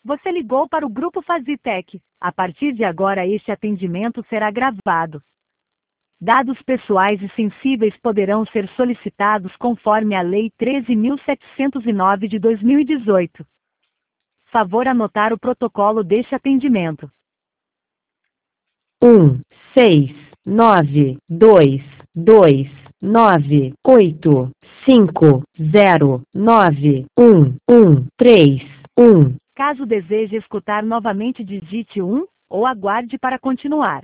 Você ligou para o Grupo Fazitec. A partir de agora, este atendimento será gravado. Dados pessoais e sensíveis poderão ser solicitados conforme a Lei 13.709 de 2018. Favor anotar o protocolo deste atendimento. 1692985091131. Caso deseje escutar novamente, digite 1 ou aguarde para continuar.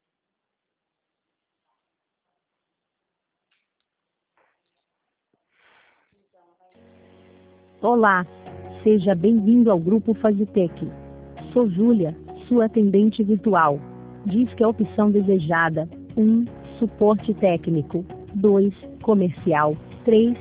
Olá, seja bem-vindo ao Grupo Fazitec. Sou Júlia, sua atendente virtual. Diz que a opção desejada: 1. Suporte técnico. 2. Comercial. 3.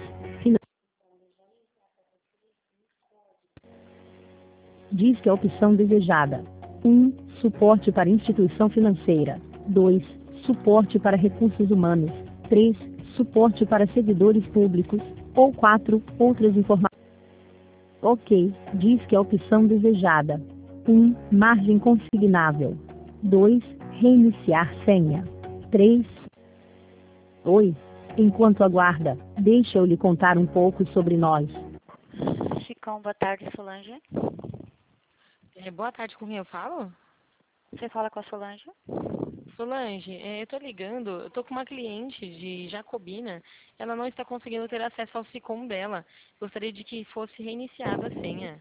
Diz que a opção desejada: 1. Suporte para instituição financeira. 2. Suporte para recursos humanos. 3. Suporte para servidores públicos. Ou 4. Outras informações. Ok, diz que a opção desejada: 1. Margem consignável. 2. Reiniciar senha. 3. Oi. Enquanto aguarda, deixa eu lhe contar um pouco sobre nós. Chicão, boa tarde, Solange. Boa tarde, com quem eu falo? Você fala com a Solange? Solange, eu tô ligando, eu tô com uma cliente de Jacobina, ela não está conseguindo ter acesso ao SICOM dela. Gostaria de que fosse reiniciada a senha.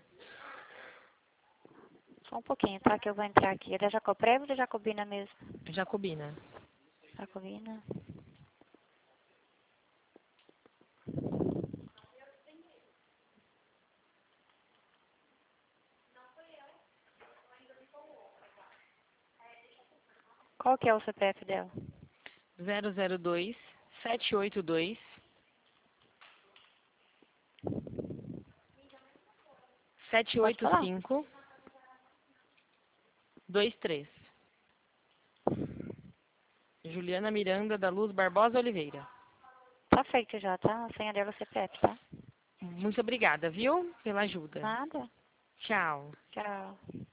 Só um pouquinho, tá? Que eu vou entrar aqui. É da Jacoprev ou da Jacobina mesmo? Jacobina. Jacobina. Qual que é o CPF dela? 002 782 785 23. Juliana Miranda da Luz Barbosa Oliveira. Tá feito já, tá? A senha dela é o CPF, tá? Muito obrigada, viu? Pela ajuda. Nada. Tchau. Tchau.